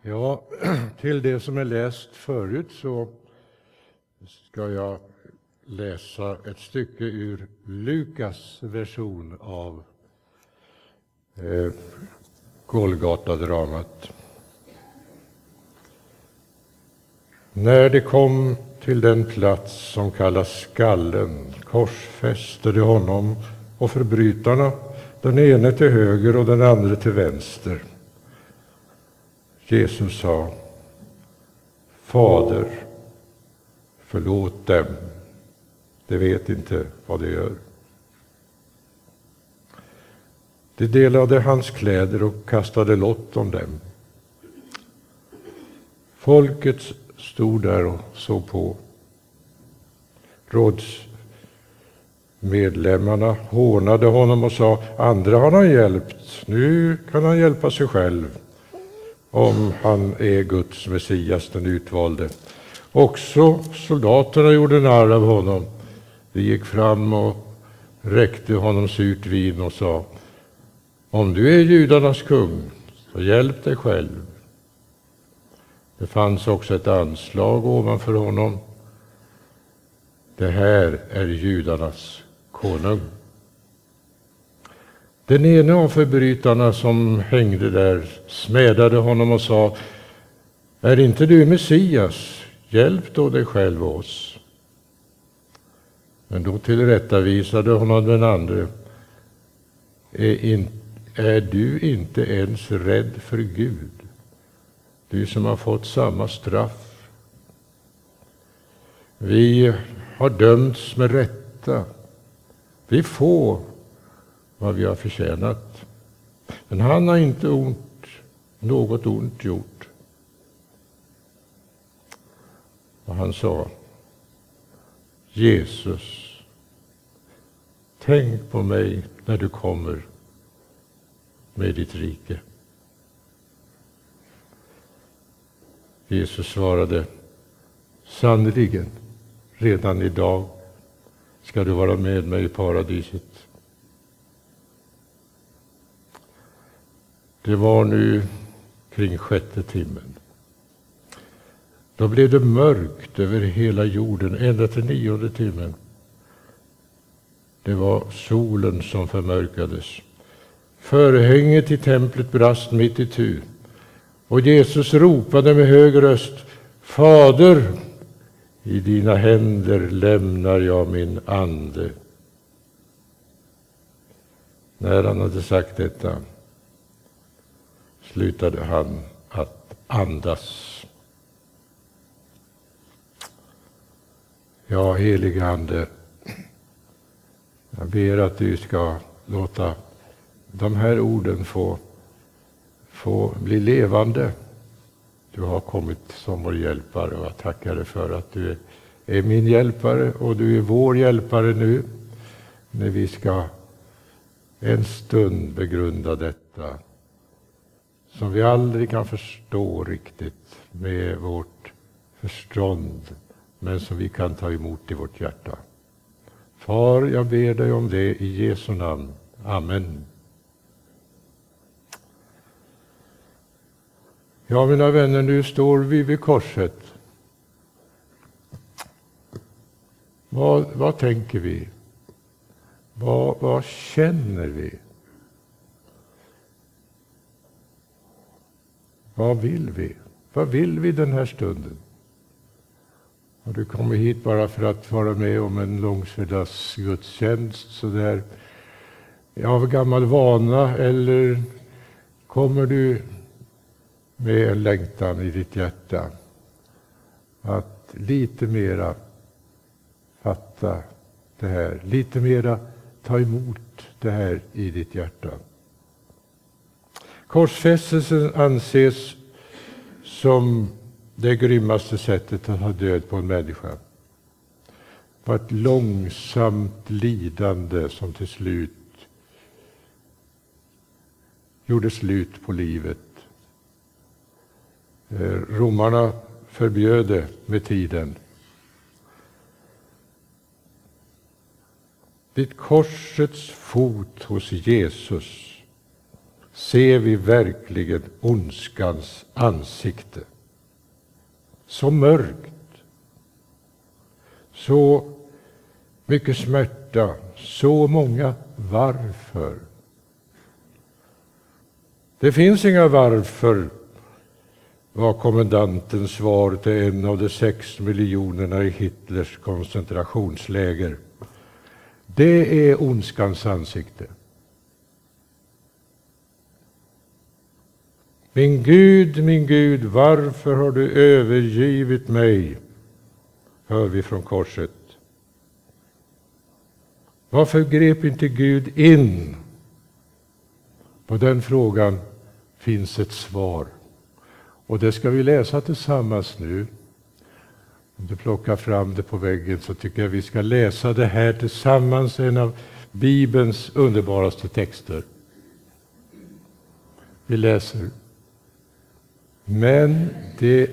Ja, till det som är läst förut så ska jag läsa ett stycke ur Lukas version av Golgata-dramat. När det kom till den plats som kallas Skallen korsfäste de honom och förbrytarna, den ene till höger och den andra till vänster. Jesus sa: Fader, förlåt dem, de vet inte vad de gör. De delade hans kläder och kastade lott om dem. Folket stod där och såg på. Rådsmedlemmarna hånade honom och sa: andra har han hjälpt, nu kan han hjälpa sig själv, om han är Guds Messias, den utvalde. Också soldaterna gjorde narr av honom. De gick fram och räckte honom surt vin och sa: om du är judarnas kung, så hjälp dig själv. Det fanns också ett anslag ovanför honom: det här är judarnas konung. Den ene av förbrytarna som hängde där smädade honom och sa: är inte du Messias? Hjälp då dig själv och oss. Men då tillrättavisade honom den andre: är du inte ens rädd för Gud, du som har fått samma straff? Vi har dömts med rätta, vi får vad vi har förtjänat, men han har inte något ont gjort. Och han sa: Jesus, tänk på mig när du kommer med ditt rike. Jesus svarade: sannerligen, redan idag ska du vara med mig i paradiset. Det var nu kring 6:e timmen. Då blev det mörkt över hela jorden ända till 9:e timmen. Det var solen som förmörkades. Förhänget i templet brast mitt itu. Och Jesus ropade med hög röst: Fader, i dina händer lämnar jag min ande. När han hade sagt detta slutade han att andas. Ja, helige Ande, jag ber att du ska låta de här orden få bli levande. Du har kommit som vår hjälpare, och jag tackar dig för att du är min hjälpare och du är vår hjälpare nu, när vi ska en stund begrunda detta som vi aldrig kan förstå riktigt med vårt förstånd, men som vi kan ta emot i vårt hjärta. Far, jag ber dig om det i Jesu namn. Amen. Ja, mina vänner, nu står vi vid korset. Vad tänker vi? Vad känner vi? Vad vill vi? Vad vill vi den här stunden? Har du kommit hit bara för att vara med om en långfredags gudstjänst så där av gammal vana, eller kommer du med en längtan i ditt hjärta att lite mera fatta det här, lite mera ta emot det här i ditt hjärta? Korsfästelsen anses som det grymmaste sättet att ha död på en människa. Det var ett långsamt lidande som till slut gjorde slut på livet. Romarna förbjöd det med tiden. Vid korsets fot hos Jesus ser vi verkligen ondskans ansikte. Så mörkt, så mycket smärta, så många varför. Det finns inga varför, var kommendantens svar till en av de 6 miljonerna i Hitlers koncentrationsläger. Det är ondskans ansikte. Min Gud, varför har du övergivit mig? Hör vi från korset. Varför grep inte Gud in? På den frågan finns ett svar. Och det ska vi läsa tillsammans nu. Om du plockar fram det på väggen så tycker jag vi ska läsa det här tillsammans. En av Bibelns underbaraste texter. Vi läser. Men det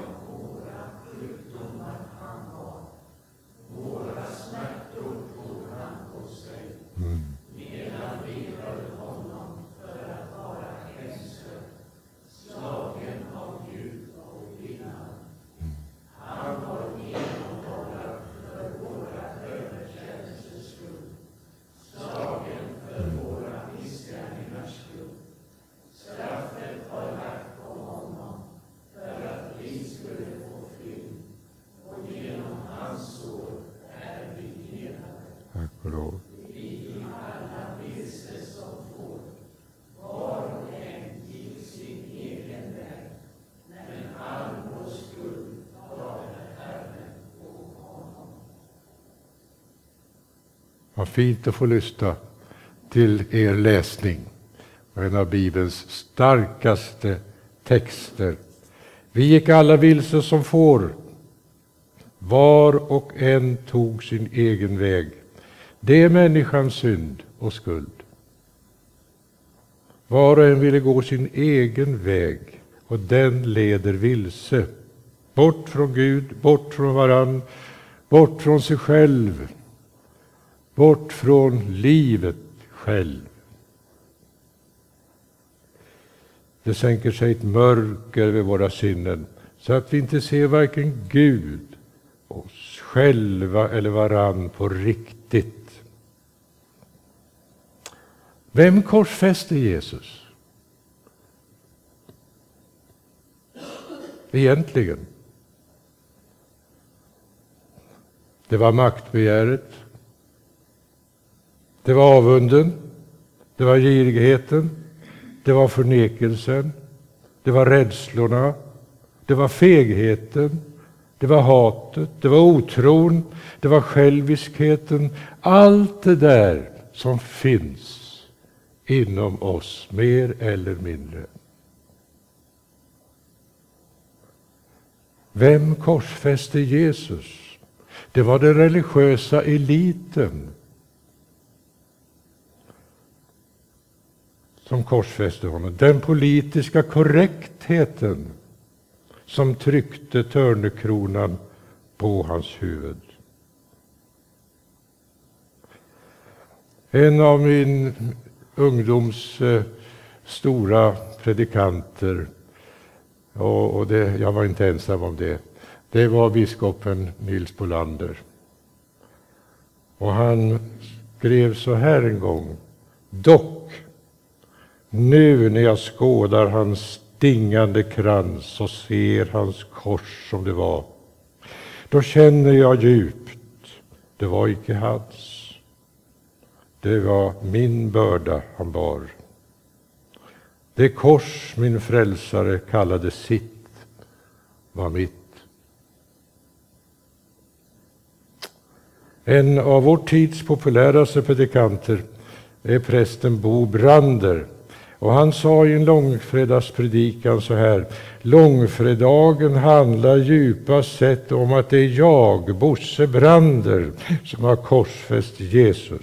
var fint att få lyssna till er läsning. En av Bibelns starkaste texter. Vi gick alla vilse som får. Var och en tog sin egen väg. Det är människans synd och skuld. Var och en ville gå sin egen väg, och den leder vilse. Bort från Gud, bort från varann, bort från sig själv. Bort från livet själv. Det sänker sig ett mörker över våra sinnen så att vi inte ser varken Gud, oss själva eller varann på riktigt. Vem korsfäste Jesus? Egentligen. Det var maktbegäret. Det var avunden, det var girigheten, det var förnekelsen, det var rädslorna, det var fegheten, det var hatet, det var otron, det var själviskheten. Allt det där som finns inom oss, mer eller mindre. Vem korsfäste Jesus? Det var den religiösa eliten som korsfäste honom. Den politiska korrektheten som tryckte törnekronan på hans huvud. En av min ungdoms stora predikanter, och jag var inte ensam om det, det var biskopen Nils Bolander. Och han skrev så här en gång: dock, nu när jag skådar hans stingande krans och ser hans kors som det var, då känner jag djupt, det var icke hans. Det var min börda han bar. Det kors min frälsare kallade sitt var mitt. En av vår tids populäraste predikanter är prästen Bo Brander. Och han sa i en långfredagspredikan så här: långfredagen handlar djupast sett om att det är jag, Bosse Brander, som har korsfäst Jesus.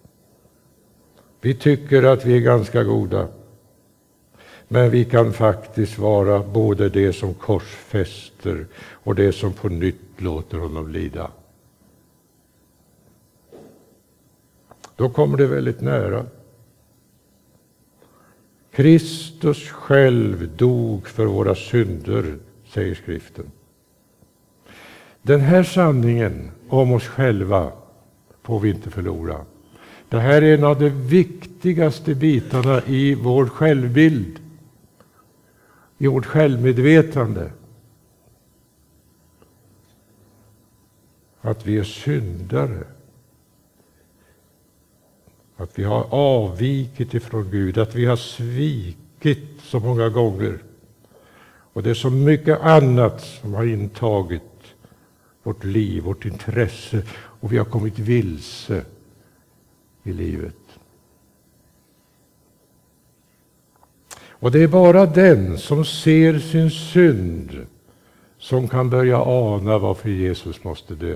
Vi tycker att vi är ganska goda, men vi kan faktiskt vara både det som korsfäster och det som på nytt låter honom lida. Då kommer det väldigt nära. Kristus själv dog för våra synder, säger skriften. Den här sanningen om oss själva får vi inte förlora. Det här är en av de viktigaste bitarna i vår självbild, i vårt självmedvetande. Att vi är syndare. Att vi har avvikit ifrån Gud, att vi har svikit så många gånger. Och det är så mycket annat som har intagit vårt liv, vårt intresse, och vi har kommit vilse i livet. Och det är bara den som ser sin synd som kan börja ana varför Jesus måste dö.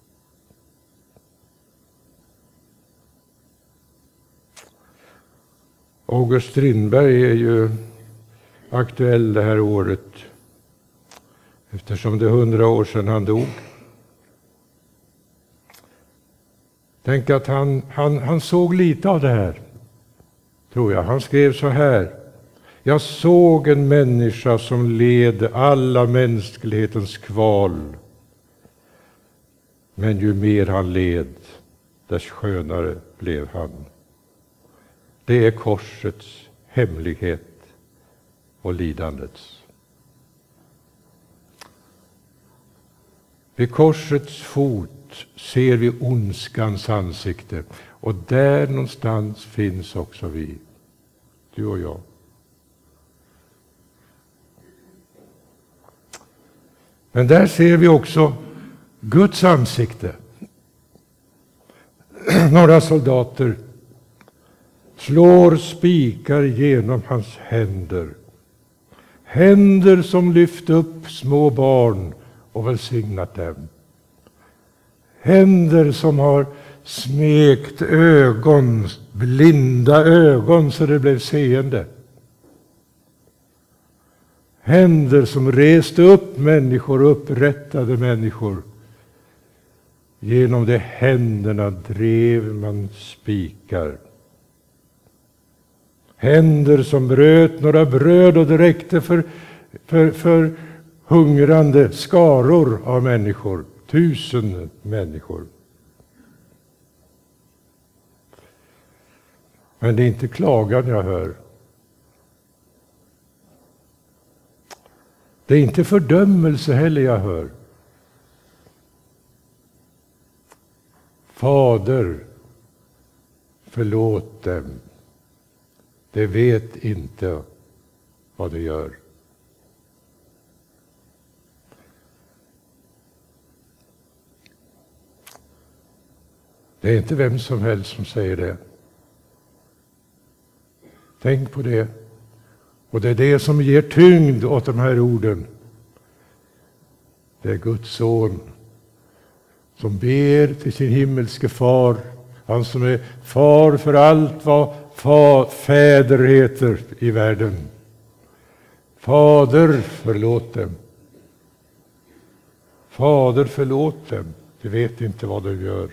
August Strindberg är ju aktuell det här året, eftersom det är 100 år sedan han dog. Tänk att han såg lite av det här, tror jag. Han skrev så här: jag såg en människa som led alla mänsklighetens kval. Men ju mer han led, dess skönare blev han. Det är korsets hemlighet och lidandets. Vid korsets fot ser vi ondskans ansikte, och där någonstans finns också vi, du och jag. Men där ser vi också Guds ansikte. Några soldater slår spikar genom hans händer. Händer som lyft upp små barn och välsignat dem. Händer som har smekt ögon, blinda ögon så det blev seende. Händer som reste upp människor och upprättade människor. Genom de händerna drev man spikar. Händer som bröt några bröd och det räckte för hungrande skaror av människor. 1000 människor. Men det är inte klagan jag hör. Det är inte fördömelse heller jag hör. Fader, förlåt dem. De vet inte vad de gör. Det är inte vem som helst som säger det. Tänk på det. Och det är det som ger tyngd åt de här orden. Det är Guds son som ber till sin himmelske far. Han som är far för allt vad fäder heter i världen. Fader, förlåt dem. Fader, förlåt dem. De vet inte vad de gör.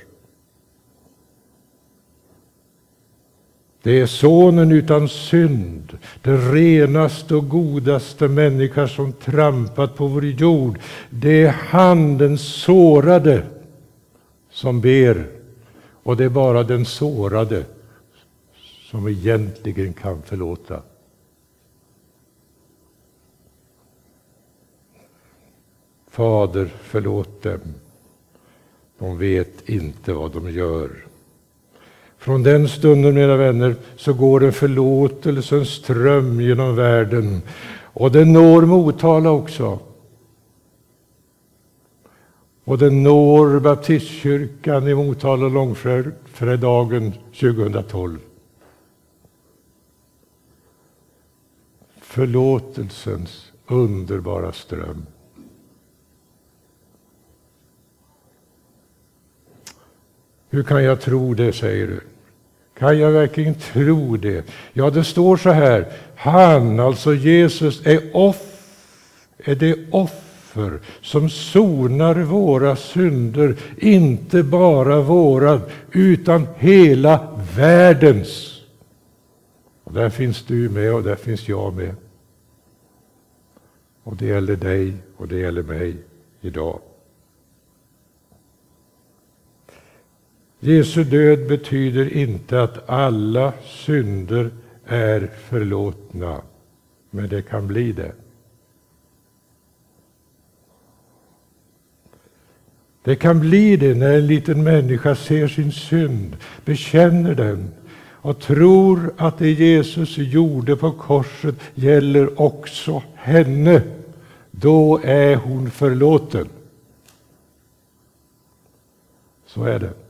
Det är sonen utan synd, den renaste och godaste människa som trampat på vår jord. Det är han, den sårade, som ber. Och det är bara den sårade som egentligen kan förlåta. Fader, förlåt dem. De vet inte vad de gör. Från den stunden, mina vänner, så går en förlåtelsens ström genom världen. Och den når Motala också. Och den når baptistkyrkan i Motala långfredagen 2012. Förlåtelsens underbara ström. Hur kan jag tro det, säger du? Kan jag verkligen tro det? Ja, det står så här. Han, alltså Jesus, är det offer som sonar våra synder. Inte bara våra, utan hela världens. Och där finns du med och där finns jag med. Och det gäller dig och det gäller mig idag. Jesu död betyder inte att alla synder är förlåtna, men det kan bli det. Det kan bli det när en liten människa ser sin synd, bekänner den och tror att det Jesus gjorde på korset gäller också henne. Då är hon förlåten. Så är det.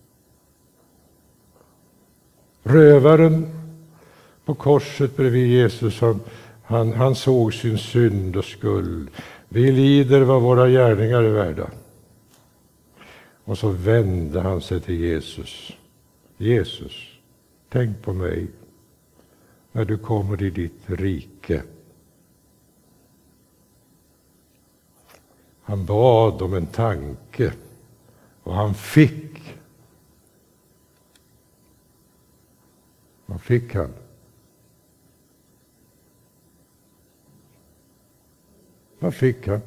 Rövaren på korset bredvid Jesus, han såg sin synd och skuld. Vi lider vad våra gärningar är värda. Och så vände han sig till Jesus. Jesus, tänk på mig när du kommer i ditt rike. Han bad om en tanke och han fick. Vad fick han? Vad fick han?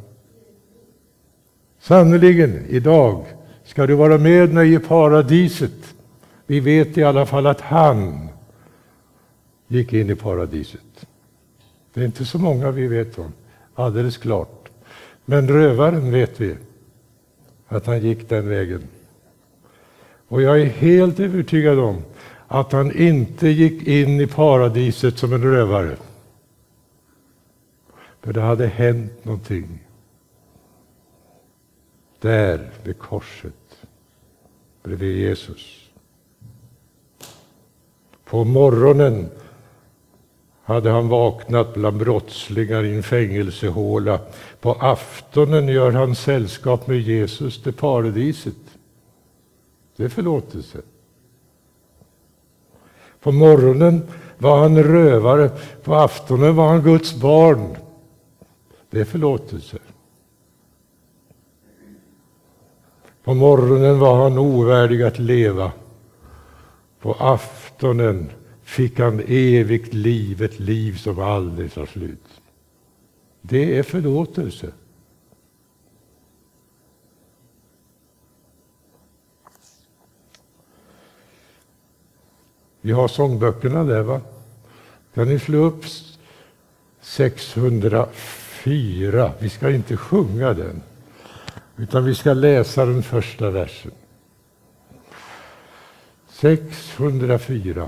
Sannoliken, idag ska du vara med mig i paradiset. Vi vet i alla fall att han gick in i paradiset. Det är inte så många vi vet om, alldeles klart. Men rövaren vet vi att han gick den vägen. Och jag är helt övertygad om att han inte gick in i paradiset som en rövare. För det hade hänt någonting. Där vid korset, bredvid Jesus. På morgonen hade han vaknat bland brottslingar i en fängelsehåla. På aftonen gör han sällskap med Jesus till paradiset. Det är förlåtelse. På morgonen var han rövare, på aftonen var han Guds barn. Det är förlåtelse. På morgonen var han ovärdig att leva. På aftonen fick han evigt liv, ett liv som aldrig tar slut. Det är förlåtelse. Vi har sångböckerna där, va? Kan ni slå upp 604? Vi ska inte sjunga den, utan vi ska läsa den första versen. 604.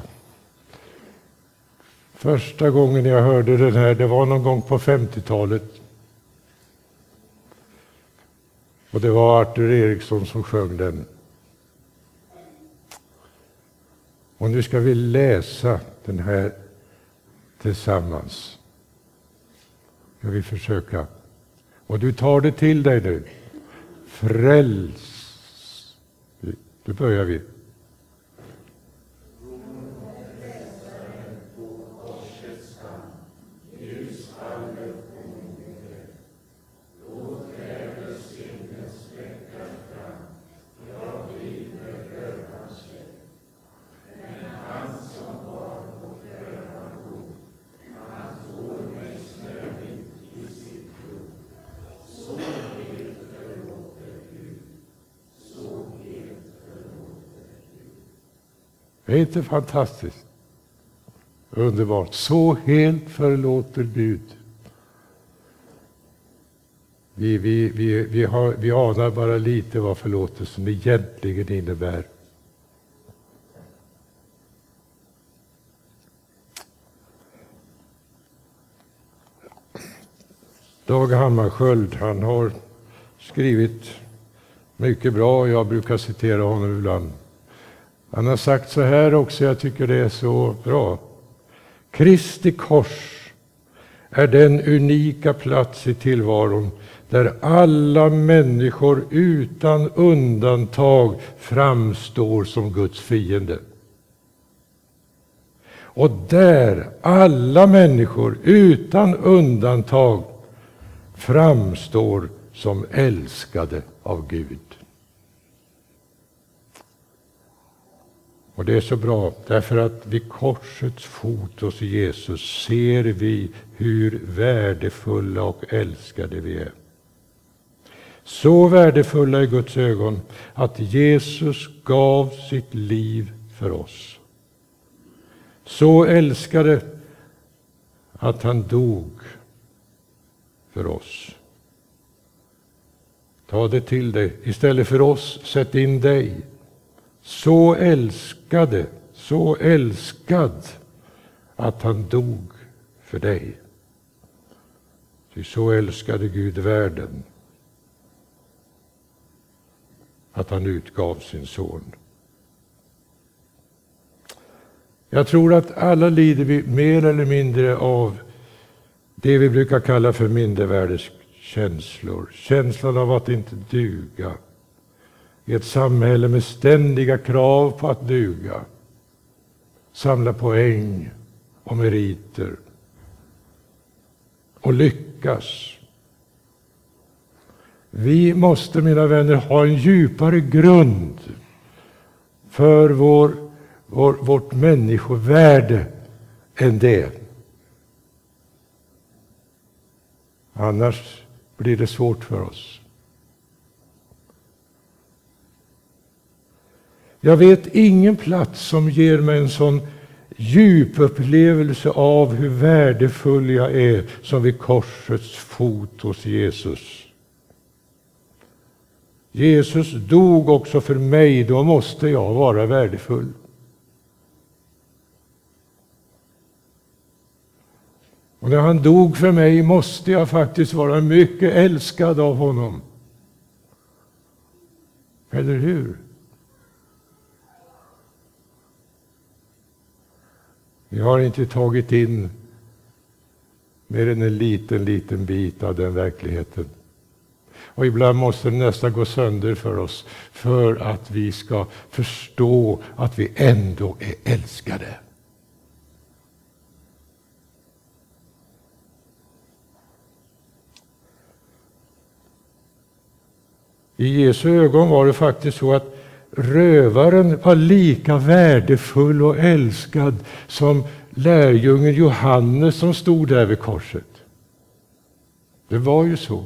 Första gången jag hörde den här, det var någon gång på 50-talet. Och det var Arthur Eriksson som sjöng den. Och nu ska vi läsa den här tillsammans. Ska vi försöka. Och du tar det till dig nu. Fräls. Nu börjar vi. Det är inte fantastiskt? Underbart. Så helt förlåter Gud. Vi anar bara lite vad förlåtelsen egentligen innebär. Dag Hammarskjöld, han har skrivit mycket bra. Jag brukar citera honom ibland. Han har sagt så här också, jag tycker det är så bra. Kristi kors är den unika plats i tillvaron där alla människor utan undantag framstår som Guds fiende. Och där alla människor utan undantag framstår som älskade av Gud. Och det är så bra, därför att vid korsets fot hos Jesus ser vi hur värdefulla och älskade vi är. Så värdefulla i Guds ögon att Jesus gav sitt liv för oss. Så älskade att han dog för oss. Ta det till dig. Istället för oss, sätt in dig. Så älskad att han dog för dig. Ty så älskade Gud världen att han utgav sin son. Jag tror att alla lider vi mer eller mindre av det vi brukar kalla för mindervärdeskänslor. Känslan av att inte duga. I ett samhälle med ständiga krav på att duga. Samla poäng och meriter. Och lyckas. Vi måste, mina vänner, ha en djupare grund för vårt människovärde än det. Annars blir det svårt för oss. Jag vet ingen plats som ger mig en sån djup upplevelse av hur värdefull jag är som vid korsets fot hos Jesus. Jesus dog också för mig, då måste jag vara värdefull. Och när han dog för mig måste jag faktiskt vara mycket älskad av honom. Eller hur? Vi har inte tagit in mer än en liten bit av den verkligheten. Och ibland måste det nästan gå sönder för oss för att vi ska förstå att vi ändå är älskade. I Jesu ögon var det faktiskt så att rövaren var lika värdefull och älskad som lärjungen Johannes som stod där vid korset. Det var ju så.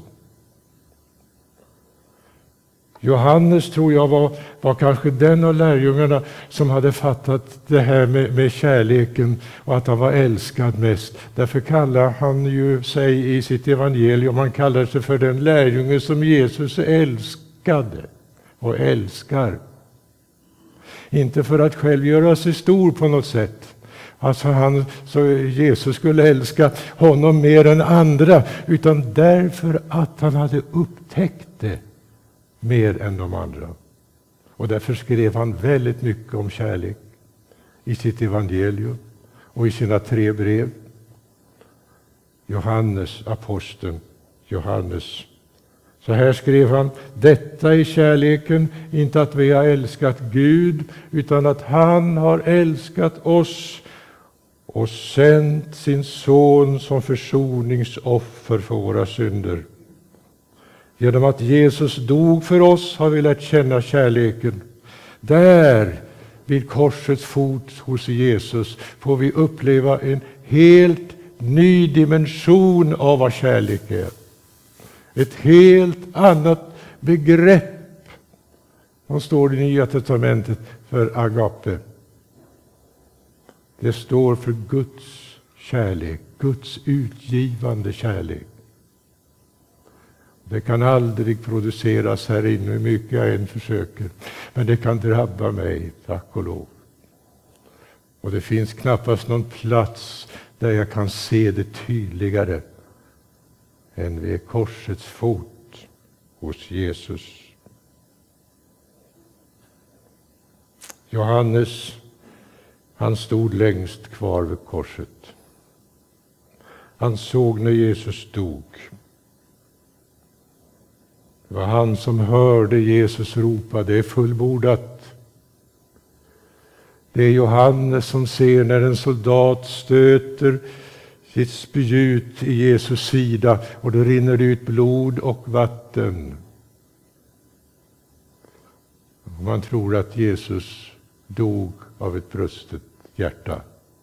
Johannes, tror jag, var kanske den av lärjungarna som hade fattat det här med kärleken och att han var älskad mest. Därför kallar han ju sig i sitt evangelium, han kallar sig för den lärjunge som Jesus älskade och älskar. Inte för att själv göra sig stor på något sätt. Alltså så Jesus skulle älska honom mer än andra, utan därför att han hade upptäckt det mer än de andra. Och därför skrev han väldigt mycket om kärlek i sitt evangelium och i sina 3 brev. Johannes, aposteln Johannes. Så här skrev han: detta är kärleken, inte att vi har älskat Gud, utan att han har älskat oss och sänt sin son som försoningsoffer för våra synder. Genom att Jesus dog för oss har vi lärt känna kärleken. Där, vid korsets fot hos Jesus, får vi uppleva en helt ny dimension av vad kärlek är. Ett helt annat begrepp som står i Nya testamentet för agape. Det står för Guds kärlek, Guds utgivande kärlek. Det kan aldrig produceras här inne, hur mycket jag än försöker. Men det kan drabba mig, tack och lov. Och det finns knappast någon plats där jag kan se det tydligare än vid korsets fot hos Jesus. Johannes, han stod längst kvar vid korset. Han såg när Jesus dog. Det var han som hörde Jesus ropa: det är fullbordat. Det är Johannes som ser när en soldat stöter sitt spjut i Jesus sida och då rinner det ut blod och vatten. Och man tror att Jesus dog av ett brustet hjärta.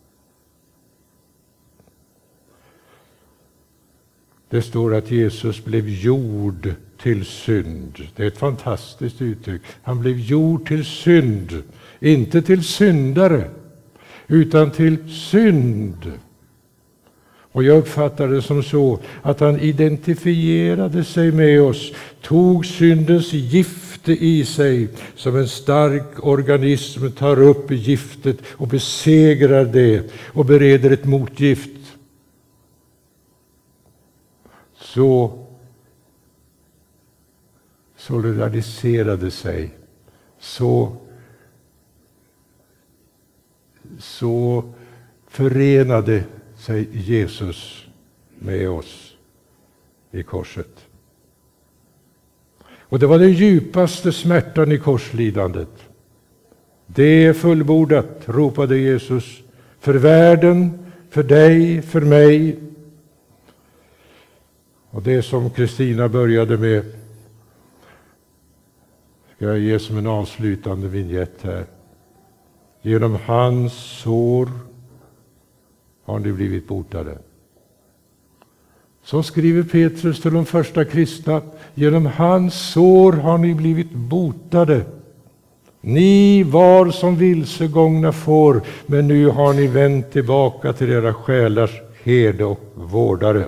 Det står att Jesus blev gjord till synd. Det är ett fantastiskt uttryck. Han blev gjord till synd. Inte till syndare, utan till synd. Och jag uppfattar det som så att han identifierade sig med oss, tog syndens gifte i sig, som en stark organism tar upp giftet och besegrar det och bereder ett motgift. Så solidariserade sig, så förenade sig Jesus med oss i korset. Och det var den djupaste smärtan i korslidandet. Det är fullbordat, ropade Jesus, för världen, för dig, för mig. Och det som Kristina började med ska jag ge som en avslutande vignett här. Genom hans sår har ni blivit botade. Så skriver Petrus till de första kristna. Genom hans sår har ni blivit botade. Ni var som vilsegångna får, men nu har ni vänt tillbaka till era själars herde och vårdare.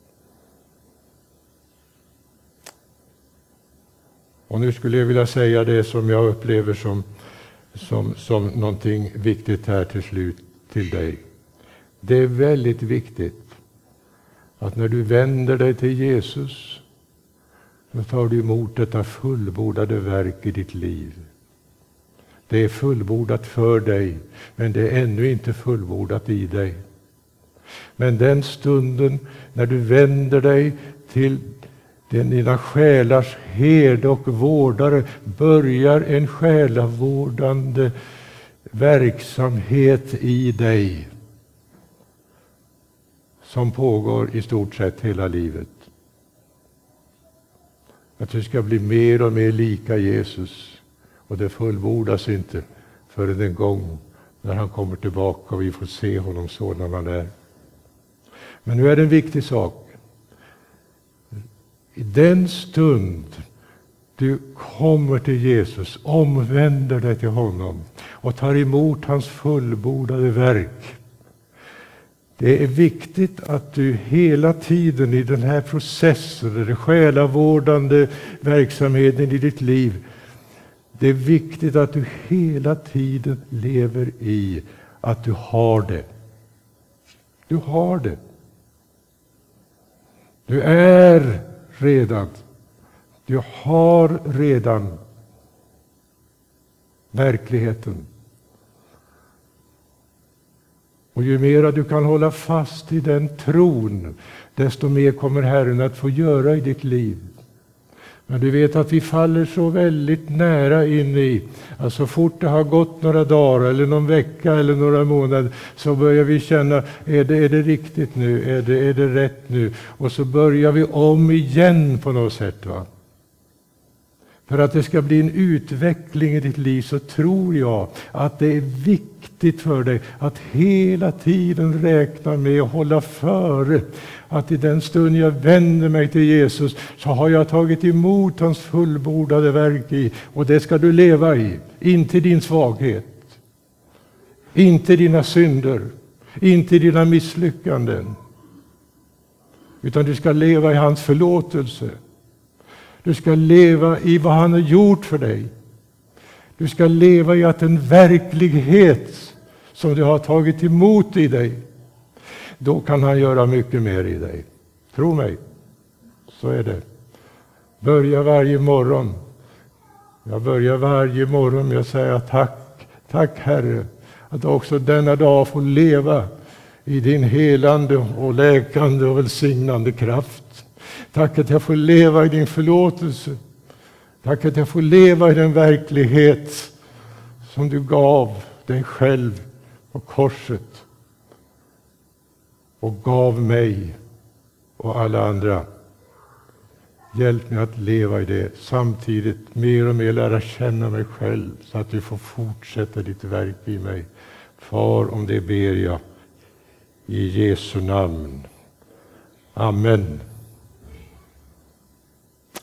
Och nu skulle jag vilja säga det som jag upplever som någonting viktigt här till slut till dig. Det är väldigt viktigt att när du vänder dig till Jesus, då tar du emot detta fullbordade verk i ditt liv. Det är fullbordat för dig, men det är ännu inte fullbordat i dig. Men den stunden när du vänder dig till dina själars herde och vårdare, börjar en själavårdande verksamhet i dig som pågår i stort sett hela livet. Att du ska bli mer och mer lika Jesus, och det fullbordas inte förrän den gång när han kommer tillbaka och vi får se honom sådan han är. Men nu är det en viktig sak. I den stund du kommer till Jesus, omvänder dig till honom och tar emot hans fullbordade verk. Det är viktigt att du hela tiden i den här processen, den själavårdande verksamheten i ditt liv, det är viktigt att du hela tiden lever i att du har det. Du har det. Du är redan. Du har redan verkligheten. Och ju mer du kan hålla fast i den tron, desto mer kommer Herren att få göra i ditt liv. Men du vet att vi faller så väldigt nära in i, att så fort det har gått några dagar eller någon vecka eller några månader, så börjar vi känna, är det riktigt nu? Är det rätt nu? Och så börjar vi om igen på något sätt, va? För att det ska bli en utveckling i ditt liv, så tror jag att det är viktigt för dig att hela tiden räkna med att hålla före. Att i den stund jag vänder mig till Jesus, så har jag tagit emot hans fullbordade verk i. Och det ska du leva i. Inte din svaghet. Inte dina synder. Inte dina misslyckanden. Utan du ska leva i hans förlåtelse. Du ska leva i vad han har gjort för dig. Du ska leva i att en verklighet som du har tagit emot i dig, då kan han göra mycket mer i dig. Tro mig, så är det. Börja varje morgon. Jag börjar varje morgon med att säga tack Herre, att också denna dag får leva i din helande och läkande och välsignande kraft. Tack att jag får leva i din förlåtelse. Tack att jag får leva i den verklighet som du gav dig själv på korset och gav mig och alla andra Hjälp mig att leva i det, samtidigt mer och mer lära känna mig själv, så att du får fortsätta ditt verk i mig. Far, om det ber jag i Jesu namn. Amen.